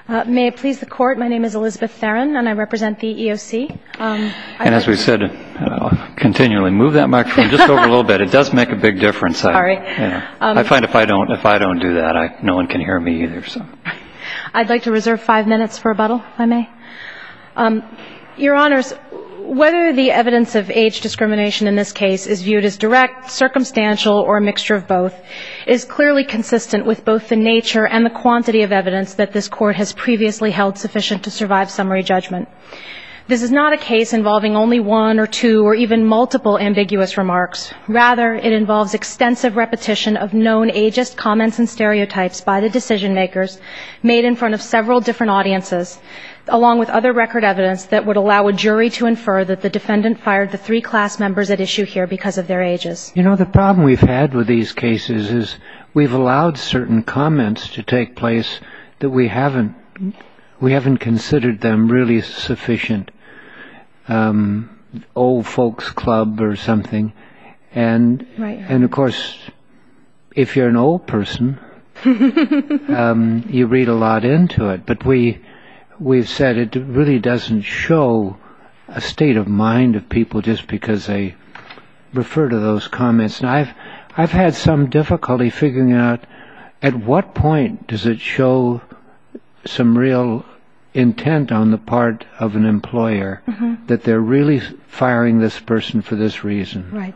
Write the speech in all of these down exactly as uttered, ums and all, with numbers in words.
Uh, may it please the Court, my name is Elizabeth Theron, and I represent the E O C. Um, and as we said, uh, continually move that microphone just over a little bit. It does make a big difference. I, Sorry. You know, um, I find if I don't if I don't do that, I, no one can hear me either. So, I'd like to reserve five minutes for rebuttal, if I may. Um, Your Honors, whether the evidence of age discrimination in this case is viewed as direct, circumstantial, or a mixture of both, is clearly consistent with both the nature and the quantity of evidence that this Court has previously held sufficient to survive summary judgment. This is not a case involving only one or two or even multiple ambiguous remarks. Rather, it involves extensive repetition of known ageist comments and stereotypes by the decision makers made in front of several different audiences, along with other record evidence that would allow a jury to infer that the defendant fired the three class members at issue here because of their ages. You know, the problem we've had with these cases is we've allowed certain comments to take place that we haven't we haven't considered them really sufficient. Um, old folks club or something, and right. and of course, if you're an old person, um, you read a lot into it. But we we've said it really doesn't show a state of mind of people just because they refer to those comments. And I've I've had some difficulty figuring out at what point does it show some real intent on the part of an employer mm-hmm. that they're really firing this person for this reason. Right.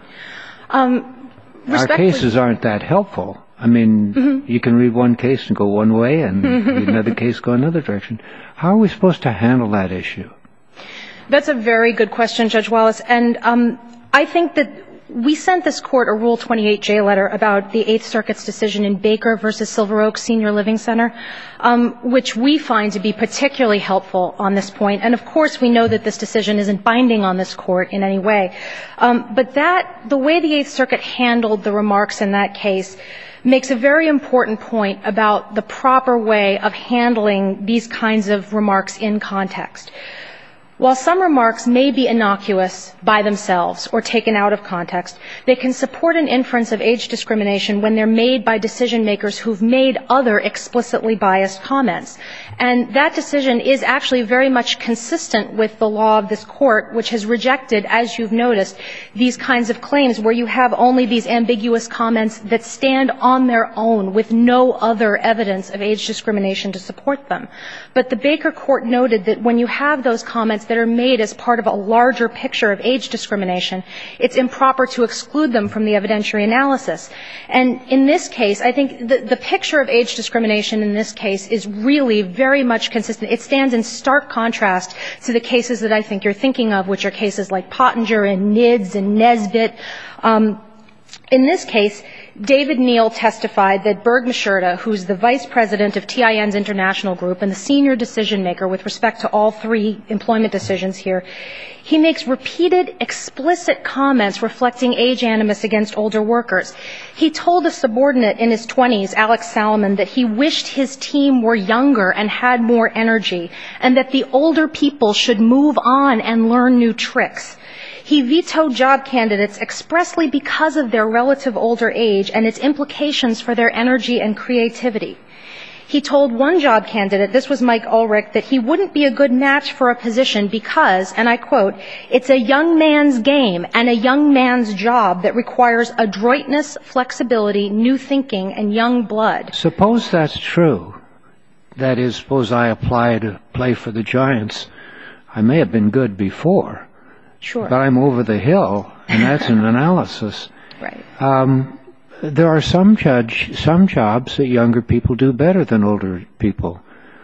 Um, Our cases aren't that helpful. I mean, mm-hmm. you can read one case and go one way and read another case go another direction. How are we supposed to handle that issue? That's a very good question, Judge Wallace. And um, I think that we sent this Court a Rule twenty-eight J letter about the Eighth Circuit's decision in Baker versus Silver Oak Senior Living Center, um, which we find to be particularly helpful on this point. And, of course, we know that this decision isn't binding on this Court in any way. Um, but that, the way the Eighth Circuit handled the remarks in that case makes a very important point about the proper way of handling these kinds of remarks in context. While some remarks may be innocuous by themselves or taken out of context, they can support an inference of age discrimination when they're made by decision makers who've made other explicitly biased comments. And that decision is actually very much consistent with the law of this Court, which has rejected, as you've noticed, these kinds of claims where you have only these ambiguous comments that stand on their own with no other evidence of age discrimination to support them. But the Baker Court noted that when you have those comments that are made as part of a larger picture of age discrimination, it's improper to exclude them from the evidentiary analysis. And in this case, I think the, the picture of age discrimination in this case is really very much consistent. It stands in stark contrast to the cases that I think you're thinking of, which are cases like Pottinger and Nids and Nesbitt. Um, in this case, David Neal testified that Berg Masherta, who's the vice president of T I N's international group and the senior decision maker with respect to all three employment decisions here, he makes repeated, explicit comments reflecting age animus against older workers. He told a subordinate in his twenties, Alex Salomon, that he wished his team were younger and had more energy, and that the older people should move on and learn new tricks. He vetoed job candidates expressly because of their relative older age and its implications for their energy and creativity. He told one job candidate, this was Mike Ulrich, that he wouldn't be a good match for a position because, and I quote, it's a young man's game and a young man's job that requires adroitness, flexibility, new thinking, and young blood. Suppose that's true. That is, suppose I apply to play for the Giants. I may have been good before. Sure. But I'm over the hill, and that's an analysis. Right. Um, there are some judge, some jobs that younger people do better than older people.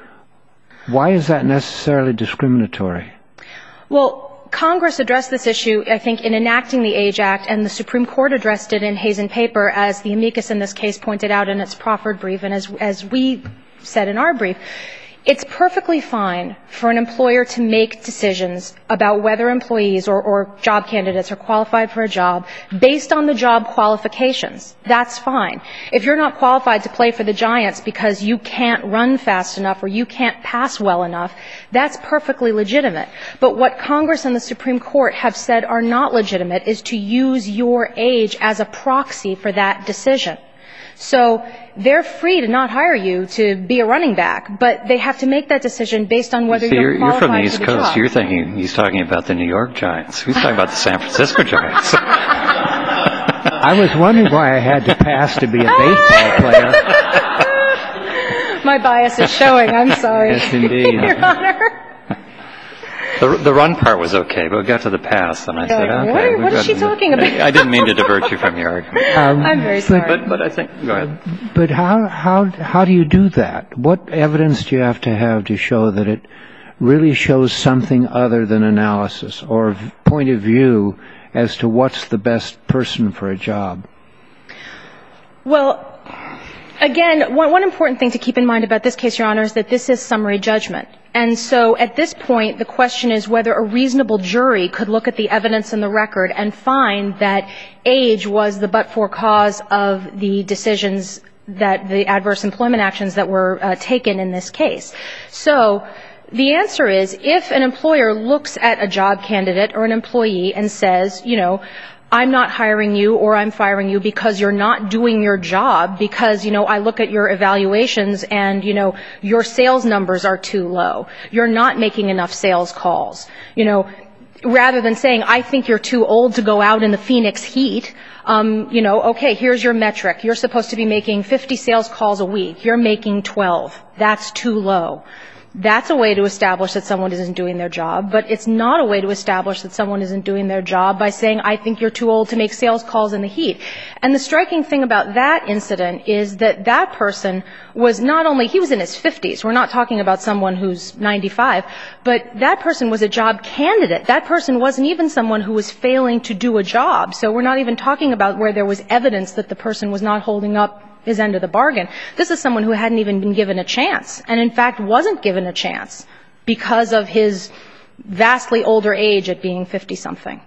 Why is that necessarily discriminatory? Well, Congress addressed this issue, I think, in enacting the Age Act, and the Supreme Court addressed it in Hazen Paper, as the amicus in this case pointed out in its proffered brief, and as, as we said in our brief. It's perfectly fine for an employer to make decisions about whether employees or, or job candidates are qualified for a job based on the job qualifications. That's fine. If you're not qualified to play for the Giants because you can't run fast enough or you can't pass well enough, that's perfectly legitimate. But what Congress and the Supreme Court have said are not legitimate is to use your age as a proxy for that decision. So they're free to not hire you to be a running back, but they have to make that decision based on whether See, you're, you're, you're from the qualified East for the Coast. job. You're thinking he's talking about the New York Giants. He's talking about the San Francisco Giants. I was wondering why I had to pass to be a baseball player. My bias is showing. I'm sorry. Yes, indeed. Your Honor. The, the run part was okay, but we got to the pass, and I said, like, okay. what, we've what is got she to- talking about? I didn't mean to divert you from your argument. Um, I'm very sorry. But, but I think, go ahead. But how how how do you do that? What evidence do you have to have to show that it really shows something other than analysis or v- point of view as to what's the best person for a job? Well, again, one, one important thing to keep in mind about this case, Your Honor, is that this is summary judgment. And so at this point, the question is whether a reasonable jury could look at the evidence in the record and find that age was the but-for cause of the decisions that the adverse employment actions that were uh, taken in this case. So the answer is if an employer looks at a job candidate or an employee and says, you know, I'm not hiring you or I'm firing you because you're not doing your job, because, you know, I look at your evaluations and, you know, your sales numbers are too low. You're not making enough sales calls. You know, rather than saying, I think you're too old to go out in the Phoenix heat, um, you know, okay, here's your metric. You're supposed to be making fifty sales calls a week. You're making twelve. That's too low. That's a way to establish that someone isn't doing their job, but it's not a way to establish that someone isn't doing their job by saying, I think you're too old to make sales calls in the heat. And the striking thing about that incident is that that person was not only, he was in his fifties, we're not talking about someone who's ninety-five, but that person was a job candidate. That person wasn't even someone who was failing to do a job. So we're not even talking about where there was evidence that the person was not holding up his end of the bargain. This is someone who hadn't even been given a chance, and in fact wasn't given a chance because of his vastly older age at being fifty-something.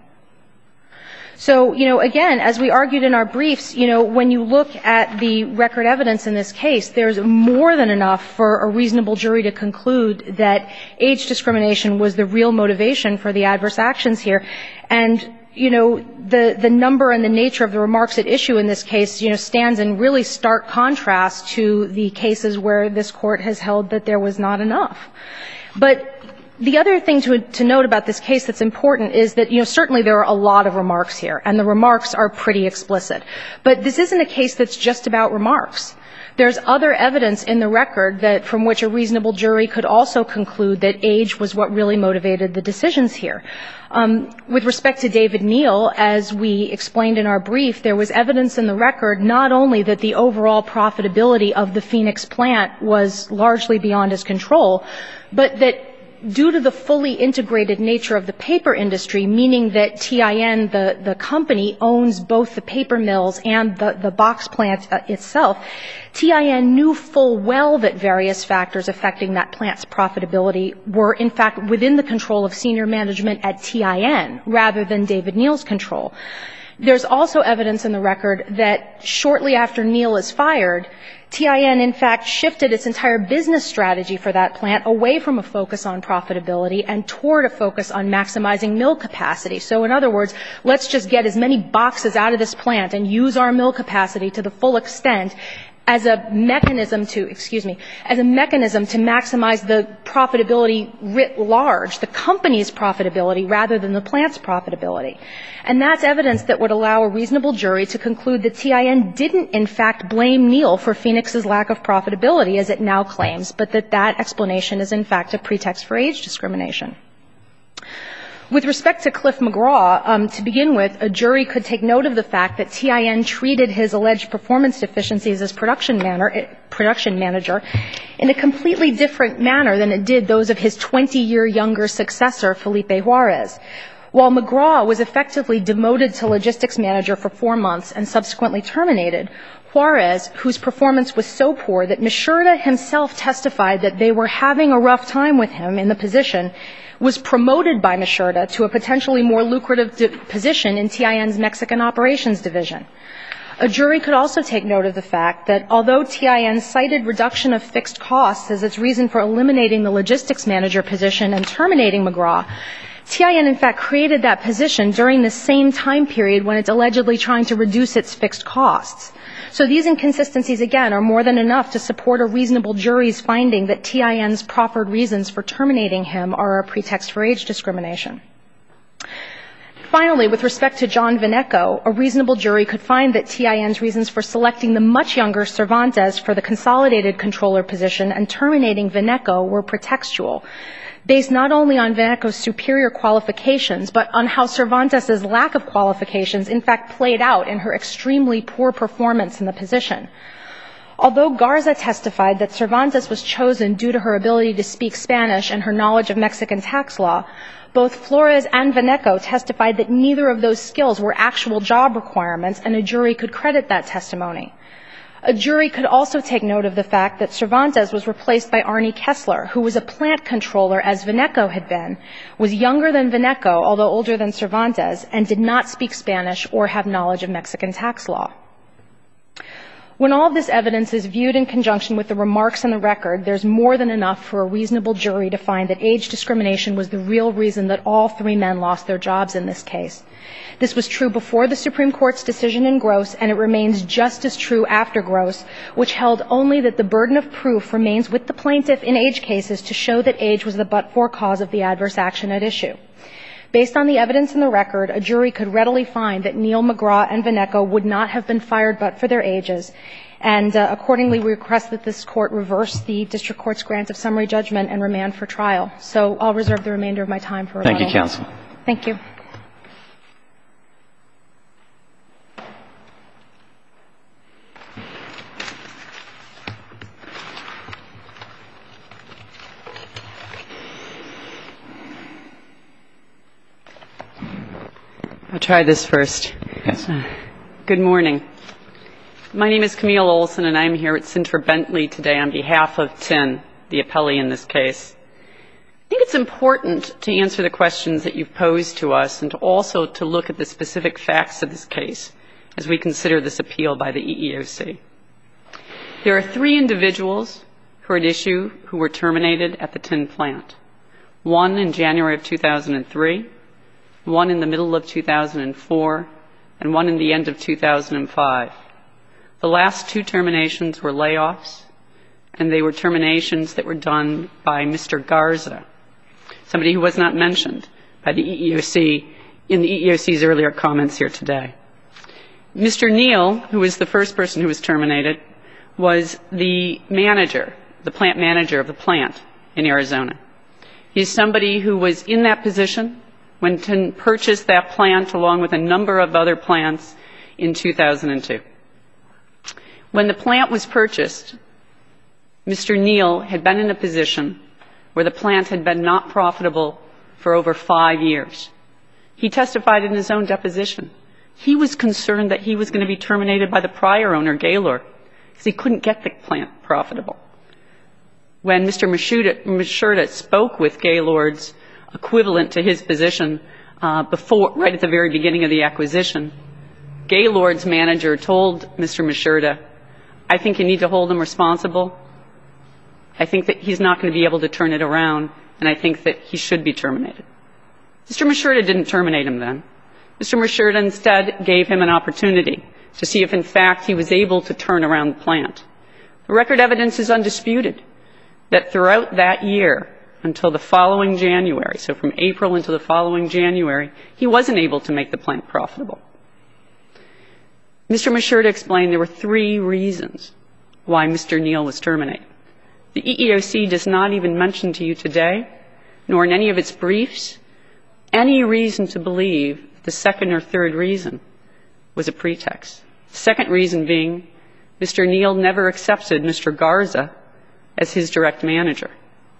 So, you know, again, as we argued in our briefs, you know, when you look at the record evidence in this case, there's more than enough for a reasonable jury to conclude that age discrimination was the real motivation for the adverse actions here. And you know, the, the number and the nature of the remarks at issue in this case, you know, stands in really stark contrast to the cases where this court has held that there was not enough. But the other thing to, to note about this case that's important is that, you know, certainly there are a lot of remarks here, and the remarks are pretty explicit. But this isn't a case that's just about remarks. There's other evidence in the record that from which a reasonable jury could also conclude that age was what really motivated the decisions here. Um, with respect to David Neal, as we explained in our brief, there was evidence in the record not only that the overall profitability of the Phoenix plant was largely beyond his control, but that due to the fully integrated nature of the paper industry, meaning that T I N, the, the company, owns both the paper mills and the, the box plant uh, itself, T I N knew full well that various factors affecting that plant's profitability were, in fact, within the control of senior management at T I N rather than David Neal's control. There's also evidence in the record that shortly after Neal is fired, T I N, in fact, shifted its entire business strategy for that plant away from a focus on profitability and toward a focus on maximizing mill capacity. So, in other words, let's just get as many boxes out of this plant and use our mill capacity to the full extent as a mechanism to, excuse me, as a mechanism to maximize the profitability writ large, the company's profitability rather than the plant's profitability. And that's evidence that would allow a reasonable jury to conclude that T I N didn't, in fact, blame Neal for Phoenix's lack of profitability, as it now claims, but that that explanation is, in fact, a pretext for age discrimination. With respect to Cliff McGraw, um, to begin with, a jury could take note of the fact that T I N treated his alleged performance deficiencies as production, manner, production manager in a completely different manner than it did those of his twenty-year younger successor, Felipe Juarez. While McGraw was effectively demoted to logistics manager for four months and subsequently terminated, Juarez, whose performance was so poor that Mishurda himself testified that they were having a rough time with him in the position, was promoted by Mishurda to a potentially more lucrative di- position in T I N's Mexican operations division. A jury could also take note of the fact that although T I N cited reduction of fixed costs as its reason for eliminating the logistics manager position and terminating McGraw, T I N, in fact, created that position during the same time period when it's allegedly trying to reduce its fixed costs. So these inconsistencies, again, are more than enough to support a reasonable jury's finding that T I N's proffered reasons for terminating him are a pretext for age discrimination. Finally, with respect to John Vineco, a reasonable jury could find that T I N's reasons for selecting the much younger Cervantes for the consolidated controller position and terminating Vineco were pretextual, based not only on Vineco's superior qualifications, but on how Cervantes' lack of qualifications in fact played out in her extremely poor performance in the position. Although Garza testified that Cervantes was chosen due to her ability to speak Spanish and her knowledge of Mexican tax law, both Flores and Vineco testified that neither of those skills were actual job requirements, and a jury could credit that testimony. A jury could also take note of the fact that Cervantes was replaced by Arnie Kessler, who was a plant controller as Vineco had been, was younger than Vineco, although older than Cervantes, and did not speak Spanish or have knowledge of Mexican tax law. When all of this evidence is viewed in conjunction with the remarks in the record, there's more than enough for a reasonable jury to find that age discrimination was the real reason that all three men lost their jobs in this case. This was true before the Supreme Court's decision in Gross, and it remains just as true after Gross, which held only that the burden of proof remains with the plaintiff in age cases to show that age was the but-for cause of the adverse action at issue. Based on the evidence in the record, a jury could readily find that Neal McGraw and Vineco would not have been fired but for their ages, and uh, accordingly we request that this Court reverse the District Court's grant of summary judgment and remand for trial. So I'll reserve the remainder of my time for rebuttal. Thank you, counsel. Thank you. I'll try this first. Yes. Uh, good morning. My name is Camille Olson, and I'm here at Sinter Bentley today on behalf of T I N, the appellee in this case. I think it's important to answer the questions that you've posed to us and to also to look at the specific facts of this case as we consider this appeal by the E E O C. There are three individuals who are at issue who were terminated at the T I N plant. One in January of two thousand three, one in the middle of two thousand four, and one in the end of two thousand five. The last two terminations were layoffs, and they were terminations that were done by Mister Garza, somebody who was not mentioned by the E E O C in the E E O C's earlier comments here today. Mister Neal, who was the first person who was terminated, was the manager, the plant manager of the plant in Arizona. He's somebody who was in that position when T I N purchased that plant along with a number of other plants in two thousand two. When the plant was purchased, Mister Neal had been in a position where the plant had been not profitable for over five years. He testified in his own deposition. He was concerned that he was going to be terminated by the prior owner, Gaylord, because he couldn't get the plant profitable. When Mister Machurda spoke with Gaylord's equivalent to his position uh, before, right at the very beginning of the acquisition, Gaylord's manager told Mister Machurda, I think you need to hold him responsible. I think that he's not going to be able to turn it around, and I think that he should be terminated. Mister Machurda didn't terminate him then. Mister Machurda instead gave him an opportunity to see if in fact he was able to turn around the plant. The record evidence is undisputed that throughout that year, until the following January, so from April until the following January, he wasn't able to make the plant profitable. Mister Machurda explained there were three reasons why Mister Neal was terminated. The E E O C does not even mention to you today, nor in any of its briefs, any reason to believe the second or third reason was a pretext. The second reason being Mister Neal never accepted Mister Garza as his direct manager.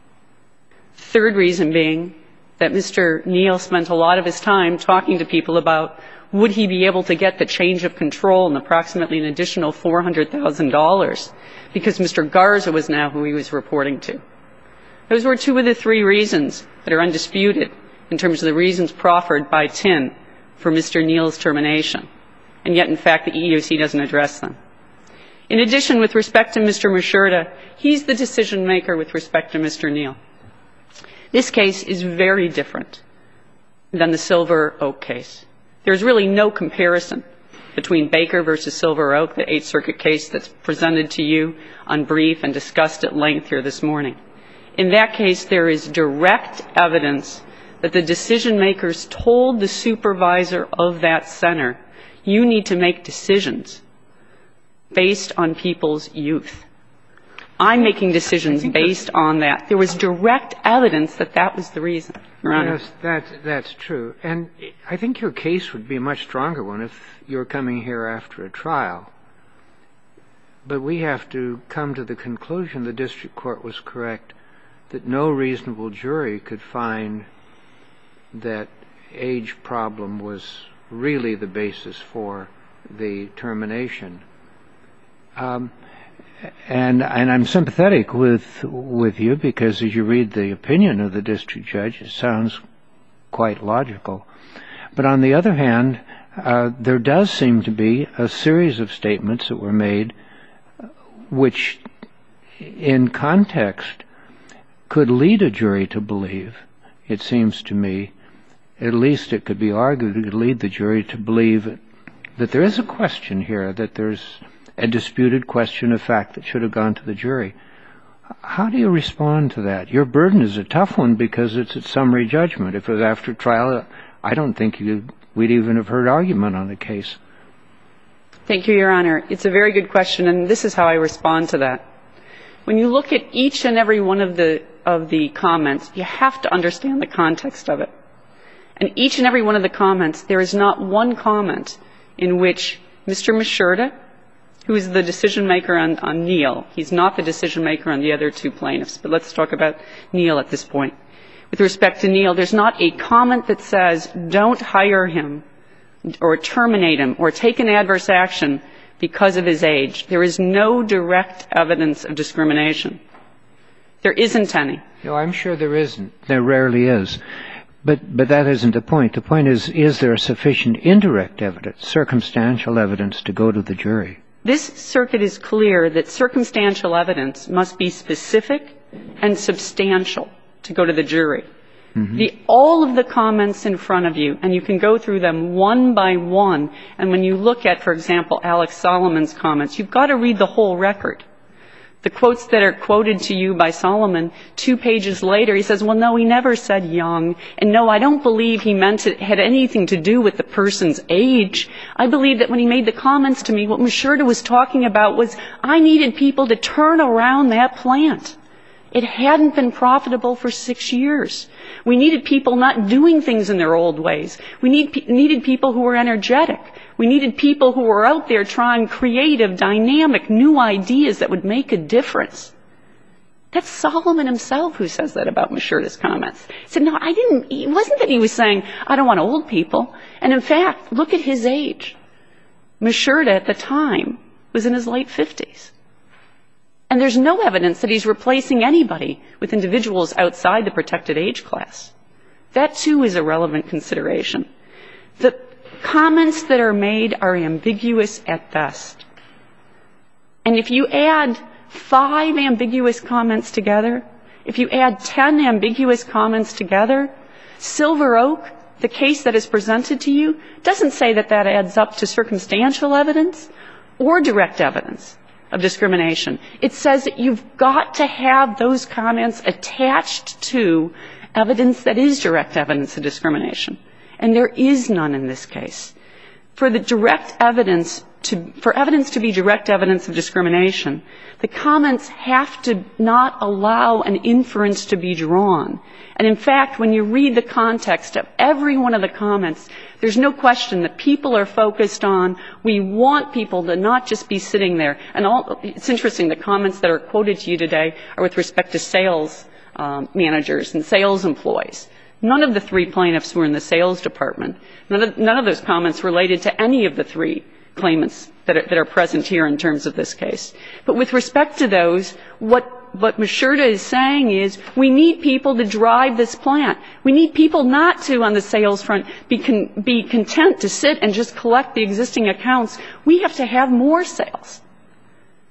Third reason being that Mister Neal spent a lot of his time talking to people about would he be able to get the change of control and approximately an additional four hundred thousand dollars because Mister Garza was now who he was reporting to. Those were two of the three reasons that are undisputed in terms of the reasons proffered by T I N for Mister Neal's termination. And yet, in fact, the E E O C doesn't address them. In addition, with respect to Mister Machurda, he's the decision maker with respect to Mister Neal. This case is very different than the Silver Oak case. There's really no comparison between Baker versus Silver Oak, the Eighth Circuit case that's presented to you on brief and discussed at length here this morning. In that case, there is direct evidence that the decision makers told the supervisor of that center, you need to make decisions based on people's youth. I'm making decisions based on that. There was direct evidence that that was the reason, Your Honor. Yes, that, that's true. And I think your case would be a much stronger one if you were coming here after a trial. But we have to come to the conclusion the district court was correct, that no reasonable jury could find that age problem was really the basis for the termination. Um, and and I'm sympathetic with with you because as you read the opinion of the district judge, it sounds quite logical. But on the other hand, uh, there does seem to be a series of statements that were made which, in context, could lead a jury to believe, it seems to me, at least it could be argued, it could lead the jury to believe that there is a question here, that there's a disputed question of fact that should have gone to the jury. How do you respond to that? Your burden is a tough one because it's a summary judgment. If it was after trial, I don't think you, we'd even have heard argument on the case. Thank you, Your Honor. It's a very good question, and this is how I respond to that. When you look at each and every one of the of the comments, you have to understand the context of it. And each and every one of the comments, there is not one comment in which Mister Mishurda, who is the decision maker on, on Neal, he's not the decision maker on the other two plaintiffs, but let's talk about Neal at this point. With respect to Neal, there's not a comment that says don't hire him or terminate him or take an adverse action because of his age. There is no direct evidence of discrimination. There isn't any. No, I'm sure there isn't. There rarely is. But but that isn't the point. The point is, is there sufficient indirect evidence, circumstantial evidence, to go to the jury? This circuit is clear that circumstantial evidence must be specific and substantial to go to the jury. Mm-hmm. The, all of the comments in front of you, and you can go through them one by one, and when you look at, for example, Alex Solomon's comments, you've got to read the whole record. The quotes that are quoted to you by Solomon, two pages later, he says, well, no, he never said young, and no, I don't believe he meant it had anything to do with the person's age. I believe that when he made the comments to me, what Mishurda was talking about was I needed people to turn around that plant. It hadn't been profitable for six years. We needed people not doing things in their old ways. We need, needed people who were energetic. We needed people who were out there trying creative, dynamic, new ideas that would make a difference. That's Solomon himself who says that about Mishurda's comments. He said, no, I didn't, it wasn't that he was saying, I don't want old people. And in fact, look at his age. Mishurda at the time was in his late fifties. And there's no evidence that he's replacing anybody with individuals outside the protected age class. That, too, is a relevant consideration. The comments that are made are ambiguous at best. And if you add five ambiguous comments together, if you add ten ambiguous comments together, Silver Oak, the case that is presented to you, doesn't say that that adds up to circumstantial evidence or direct evidence of discrimination. It says that you've got to have those comments attached to evidence that is direct evidence of discrimination. And there is none in this case. For the direct evidence to, for evidence to be direct evidence of discrimination, the comments have to not allow an inference to be drawn. And in fact, when you read the context of every one of the comments, there's no question that people are focused on, we want people to not just be sitting there. And all, it's interesting, the comments that are quoted to you today are with respect to sales um, managers and sales employees. None of the three plaintiffs were in the sales department. None of, none of those comments related to any of the three claimants that are, that are present here in terms of this case. But with respect to those, what What Mishurda is saying is we need people to drive this plant. We need people not to, on the sales front, be, con- be content to sit and just collect the existing accounts. We have to have more sales.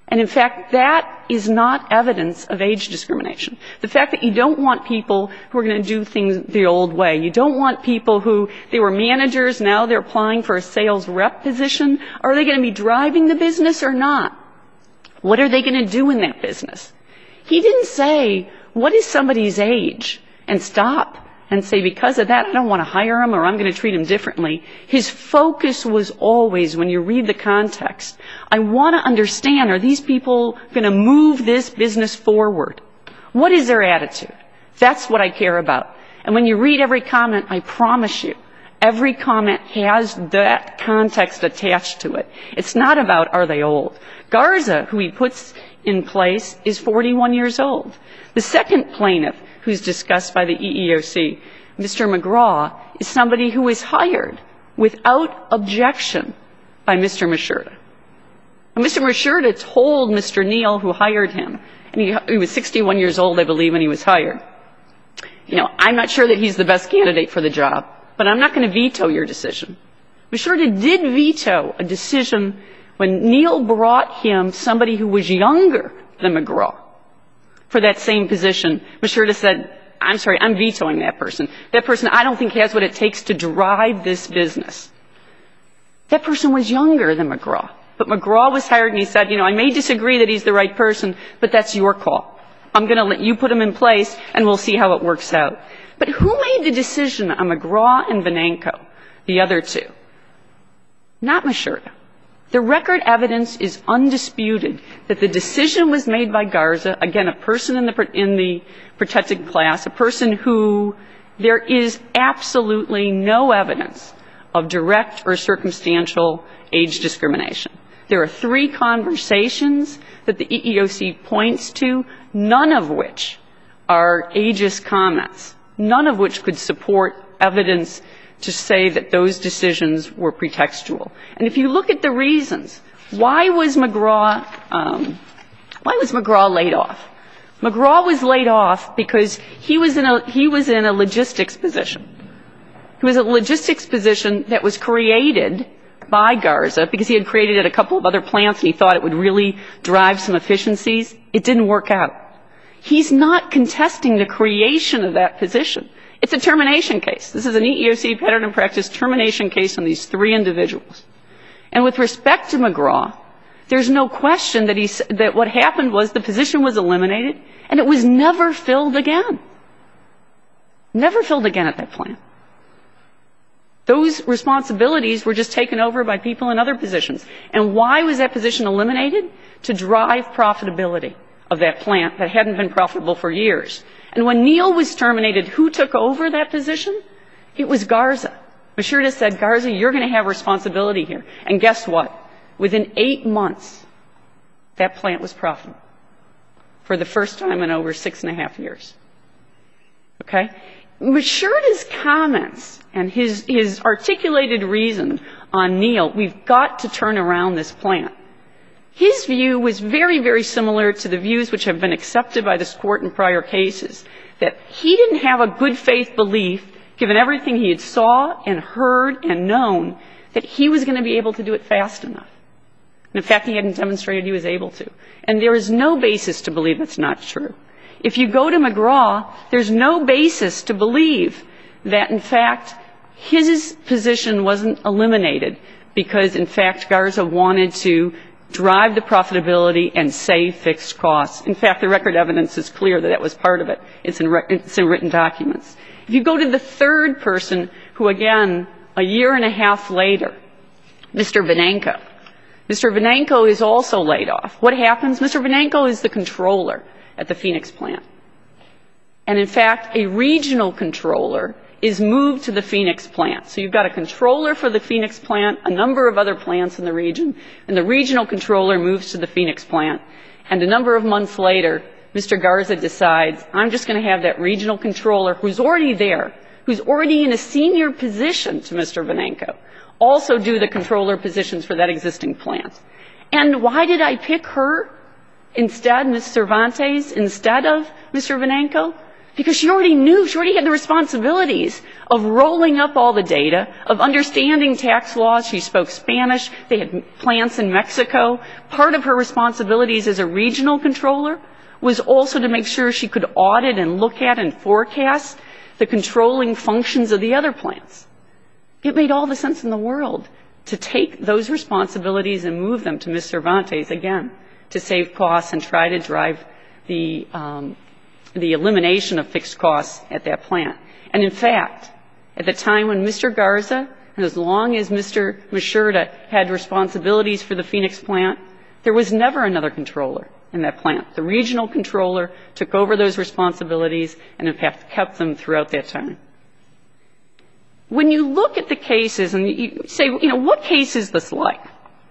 And in fact, that is not evidence of age discrimination. The fact that you don't want people who are going to do things the old way. You don't want people who, they were managers, now they're applying for a sales rep position. Are they going to be driving the business or not? What are they going to do in that business? He didn't say, what is somebody's age? And stop and say, because of that, I don't want to hire him or I'm going to treat him differently. His focus was always, when you read the context, I want to understand, are these people going to move this business forward? What is their attitude? That's what I care about. And when you read every comment, I promise you, every comment has that context attached to it. It's not about, are they old? Garza, who he puts in place, is forty-one years old. The second plaintiff, who's discussed by the E E O C, Mister McGraw, is somebody who was hired without objection by Mister Mashurda. And Mister Mashurda told Mister Neal, who hired him, and he, he was sixty-one years old, I believe, when he was hired, you know, I'm not sure that he's the best candidate for the job, but I'm not going to veto your decision. Mashurda did veto a decision when Neal brought him somebody who was younger than McGraw for that same position. Mashurda said, I'm sorry, I'm vetoing that person. That person I don't think has what it takes to drive this business. That person was younger than McGraw. But McGraw was hired and he said, you know, I may disagree that he's the right person, but that's your call. I'm going to let you put him in place and we'll see how it works out. But who made the decision on McGraw and Venenko, the other two? Not Mashurda. The record evidence is undisputed that the decision was made by Garza, again, a person in the, in the protected class, a person who there is absolutely no evidence of direct or circumstantial age discrimination. There are three conversations that the E E O C points to, none of which are ageist comments, none of which could support evidence to say that those decisions were pretextual. And if you look at the reasons, why was McGraw, um, why was McGraw laid off? McGraw was laid off because he was in a, he was in a logistics position. He was a logistics position that was created by Garza because he had created at a couple of other plants and he thought it would really drive some efficiencies. It didn't work out. He's not contesting the creation of that position. It's a termination case. This is an E E O C pattern and practice termination case on these three individuals. And with respect to McGraw, there's no question that, he, that what happened was the position was eliminated and it was never filled again. Never filled again at that plant. Those responsibilities were just taken over by people in other positions. And why was that position eliminated? To drive profitability of that plant that hadn't been profitable for years. And when Neal was terminated, who took over that position? It was Garza. Mashurda said, Garza, you're going to have responsibility here. And guess what? Within eight months, that plant was profitable for the first time in over six and a half years. Okay? Mashurda's comments and his, his articulated reason on Neal, we've got to turn around this plant. His view was very, very similar to the views which have been accepted by this court in prior cases, that he didn't have a good faith belief, given everything he had saw and heard and known, that he was going to be able to do it fast enough. And in fact, he hadn't demonstrated he was able to. And there is no basis to believe that's not true. If you go to McGraw, there's no basis to believe that, in fact, his position wasn't eliminated because, in fact, Garza wanted to drive the profitability and save fixed costs. In fact, the record evidence is clear that that was part of it. It's in, re- it's in written documents. If you go to the third person, who again, a year and a half later, Mister Venenko. Mister Venenko is also laid off. What happens? Mister Venenko is the controller at the Phoenix plant. And in fact, a regional controller is moved to the Phoenix plant. So you've got a controller for the Phoenix plant, a number of other plants in the region, and the regional controller moves to the Phoenix plant. And a number of months later, Mister Garza decides, I'm just going to have that regional controller who's already there, who's already in a senior position to Mister Venenko, also do the controller positions for that existing plant. And why did I pick her instead, Miz Cervantes, instead of Mister Venenko? because she already knew, she already had the responsibilities of rolling up all the data, of understanding tax laws. She spoke Spanish. They had plants in Mexico. Part of her responsibilities as a regional controller was also to make sure she could audit and look at and forecast the controlling functions of the other plants. It made all the sense in the world to take those responsibilities and move them to Miz Cervantes, again, to save costs and try to drive the, um, the elimination of fixed costs at that plant. And in fact, at the time when Mister Garza, and as long as Mister Machurda had responsibilities for the Phoenix plant, there was never another controller in that plant. The regional controller took over those responsibilities and in fact kept them throughout that time. When you look at the cases and you say, you know, what case is this like?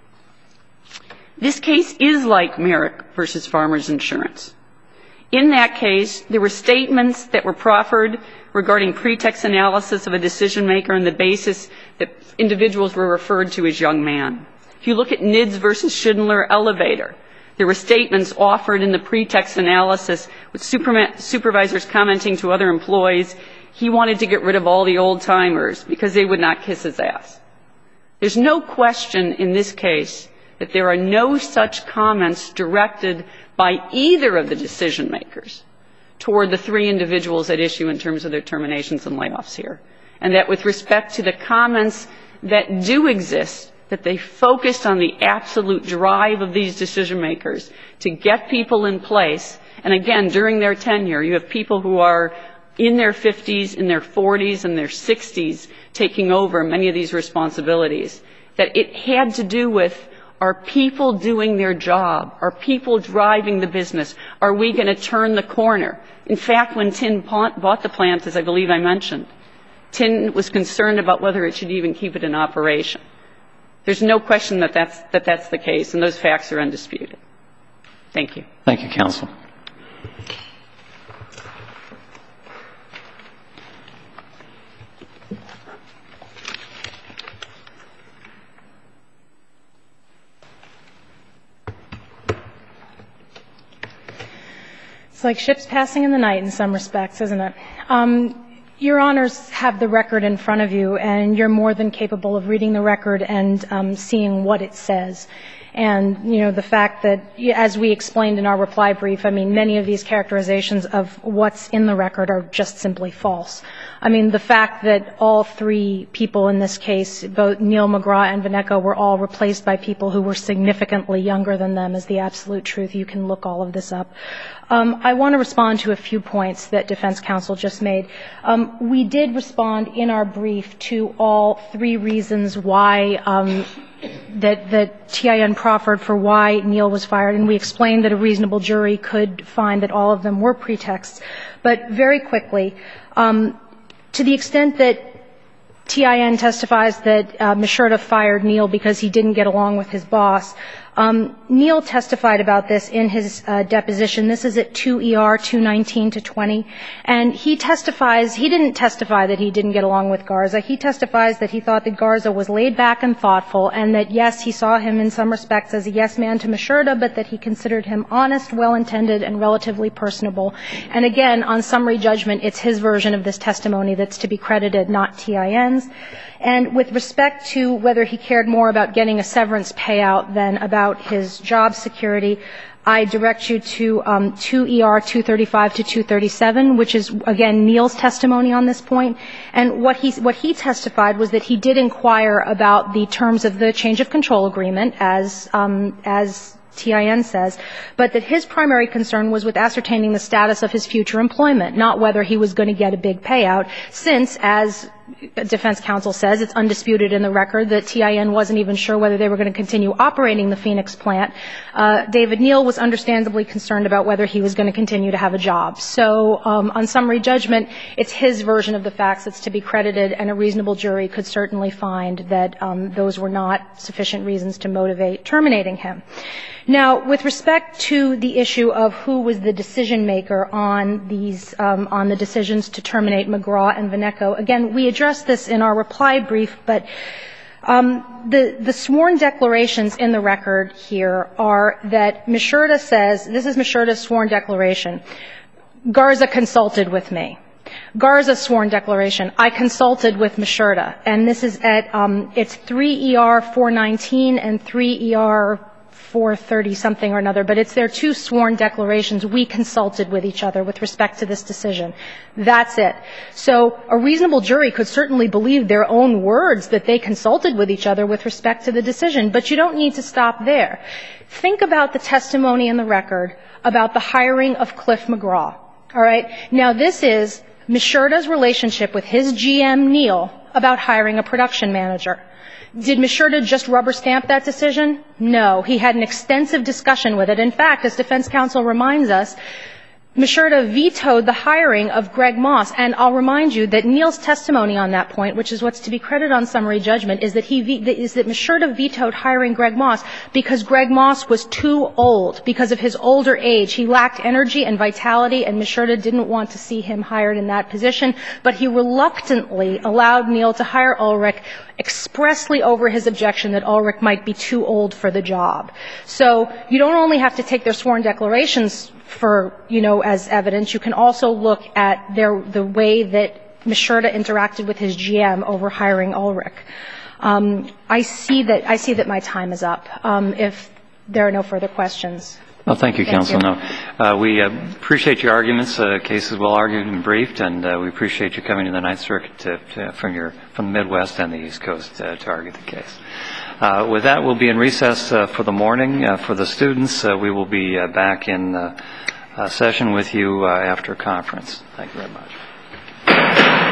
This case is like Merrick versus Farmers Insurance. In that case, there were statements that were proffered regarding pretext analysis of a decision maker on the basis that individuals were referred to as young man. If you look at N I D S versus Schindler Elevator, there were statements offered in the pretext analysis with supervisors commenting to other employees he wanted to get rid of all the old-timers because they would not kiss his ass. There's no question in this case that there are no such comments directed by either of the decision makers toward the three individuals at issue in terms of their terminations and layoffs here. And that with respect to the comments that do exist, that they focused on the absolute drive of these decision makers to get people in place. And again, during their tenure, you have people who are in their fifties, in their forties, and their sixties taking over many of these responsibilities. That it had to do with, are people doing their job? Are people driving the business? Are we going to turn the corner? In fact, when Tin bought the plant, as I believe I mentioned, Tin was concerned about whether it should even keep it in operation. There's no question that that's, that that's the case, and those facts are undisputed. Thank you. Thank you, counsel. It's like ships passing in the night in some respects, isn't it? Um, Your Honors have the record in front of you, and you're more than capable of reading the record and um, seeing what it says. And, you know, the fact that, as we explained in our reply brief, I mean, many of these characterizations of what's in the record are just simply false. I mean, the fact that all three people in this case, both Neil McGraw and Vaneco, were all replaced by people who were significantly younger than them is the absolute truth. You can look all of this up. Um, I want to respond to a few points that defense counsel just made. Um, we did respond in our brief to all three reasons why um, that, that T I N proffered for why Neil was fired, and we explained that a reasonable jury could find that all of them were pretexts. But very quickly, um, to the extent that T I N testifies that uh, Machurda fired Neil because he didn't get along with his boss, Um, Neil testified about this in his uh, deposition. This is at two E R two nineteen to twenty. And he testifies, he didn't testify that he didn't get along with Garza. He testifies that he thought that Garza was laid back and thoughtful, and that, yes, he saw him in some respects as a yes man to Machurda, but that he considered him honest, well-intended, and relatively personable. And again, on summary judgment, it's his version of this testimony that's to be credited, not T I N's. And with respect to whether he cared more about getting a severance payout than about his job security, I direct you to um, two E R two thirty-five to two thirty-seven, which is, again, Neil's testimony on this point. And what he, what he testified was that he did inquire about the terms of the change of control agreement, as, um, as T I N says, but that his primary concern was with ascertaining the status of his future employment, not whether he was going to get a big payout, since, as defense counsel says, it's undisputed in the record that T I N wasn't even sure whether they were going to continue operating the Phoenix plant. Uh, David Neal was understandably concerned about whether he was going to continue to have a job. So um, on summary judgment, it's his version of the facts that's to be credited, and a reasonable jury could certainly find that um, those were not sufficient reasons to motivate terminating him. Now, with respect to the issue of who was the decision maker on these, um, on the decisions to terminate McGraw and Vaneco, again, we addressed this in our reply brief, but um, the, the sworn declarations in the record here are that Machurda says, this is Machurda's sworn declaration, Garza consulted with me. Garza sworn declaration. I consulted with Mishurda, and this is at um, it's three E R four nineteen and three E R four thirty something or another, but it's their two sworn declarations. We consulted with each other with respect to this decision. That's it. So a reasonable jury could certainly believe their own words that they consulted with each other with respect to the decision, but you don't need to stop there. Think about the testimony in the record about the hiring of Cliff McGraw. All right? Now, this is Mishurda's relationship with his G M, Neil, about hiring a production manager. Did Mishurda just rubber stamp that decision? No. He had an extensive discussion with it. In fact, as defense counsel reminds us, Mishurda vetoed the hiring of Greg Moss. And I'll remind you that Neil's testimony on that point, which is what's to be credited on summary judgment, is that he is that Mishurda vetoed hiring Greg Moss because Greg Moss was too old. Because of his older age, he lacked energy and vitality, and Mishurda didn't want to see him hired in that position. But he reluctantly allowed Neil to hire Ulrich, expressly over his objection that Ulrich might be too old for the job. So you don't only have to take their sworn declarations for, you know, as evidence. You can also look at their, the way that Mishurda interacted with his G M over hiring Ulrich. Um, I see that, I see that my time is up. Um, if there are no further questions. Well, thank you, Thank counsel. you. No, uh, we uh, appreciate your arguments. Uh, case is well argued and briefed, and uh, we appreciate you coming to the Ninth Circuit to, to, from your from the Midwest and the East Coast uh, to argue the case. Uh, with that, we'll be in recess uh, for the morning. Uh, for the students, uh, we will be uh, back in uh, uh, session with you uh, after conference. Thank you very much.